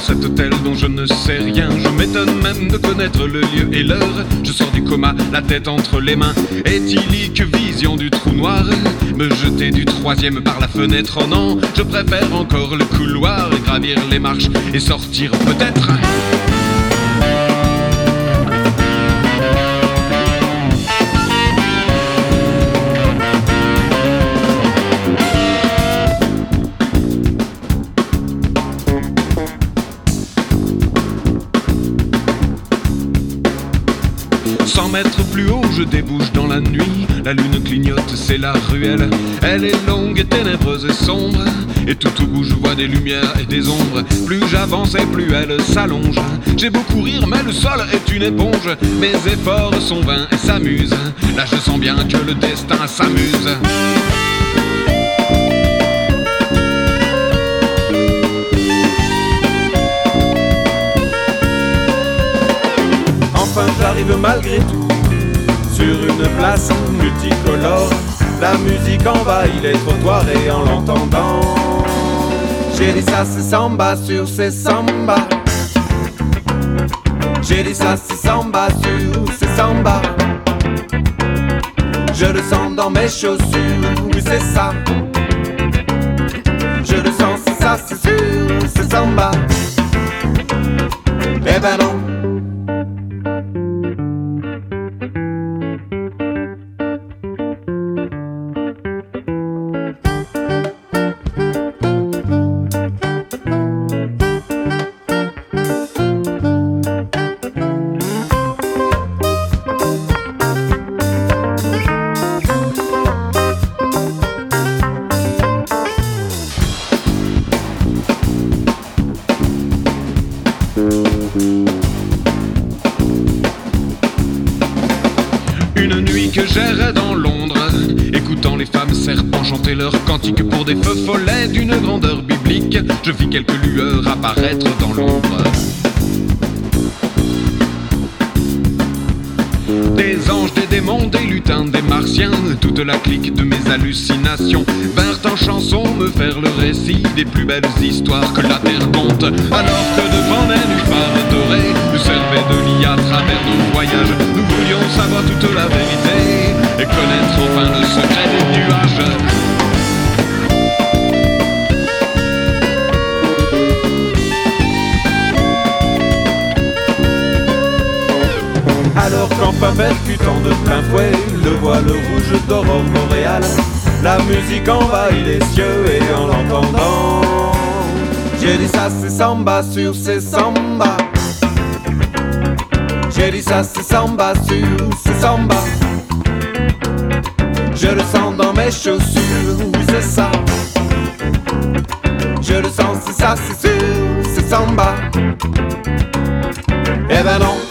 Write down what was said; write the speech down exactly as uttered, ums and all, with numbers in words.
cet hôtel dont je ne sais rien. Je m'étonne même de connaître le lieu et l'heure. Je sors du coma, la tête entre les mains. Éthylique vision du trou noir. Me jeter du troisième par la fenêtre, oh non. Je préfère encore le couloir, gravir les marches et sortir peut-être. Cent mètres plus haut, je débouche dans la nuit. La lune clignote, c'est la ruelle. Elle est longue et ténébreuse et sombre. Et tout au bout, je vois des lumières et des ombres. Plus j'avance et plus elle s'allonge. J'ai beau courir, mais le sol est une éponge. Mes efforts sont vains et s'amusent. Là, je sens bien que le destin s'amuse. Enfin j'arrive malgré tout sur une place multicolore. La musique envahit les trottoirs et en l'entendant, j'ai dit ça c'est samba sur ces samba. J'ai dit ça c'est samba sur ces samba. Je le sens dans mes chaussures, oui c'est ça. Je le sens, c'est ça, c'est sûr, c'est samba. Eh ben non. Une nuit que j'errais dans Londres, écoutant les femmes serpents chanter leurs cantiques pour des feux follets d'une grandeur biblique. Je vis quelques lueurs apparaître dans l'ombre. Des anges, des démons, des lutins, des martiens, toute la clique de mes hallucinations vinrent en chanson me faire le récit des plus belles histoires que la terre compte. Alors que devant les nénuphars dorés nous servaient de lit à travers nos voyages, nous voulions savoir toute la vérité et connaître enfin le secret des nuages. Alors qu'enfin percutant de plein fouet le voile rouge d'aurore boréale, la musique envahit les cieux et en l'entendant, j'ai dit ça c'est samba sur ces samba. J'ai dit ça c'est samba sur ces samba. Je le sens dans mes chaussures, oui c'est ça. Je le sens, c'est ça, c'est sûr, c'est samba. Eh ben non.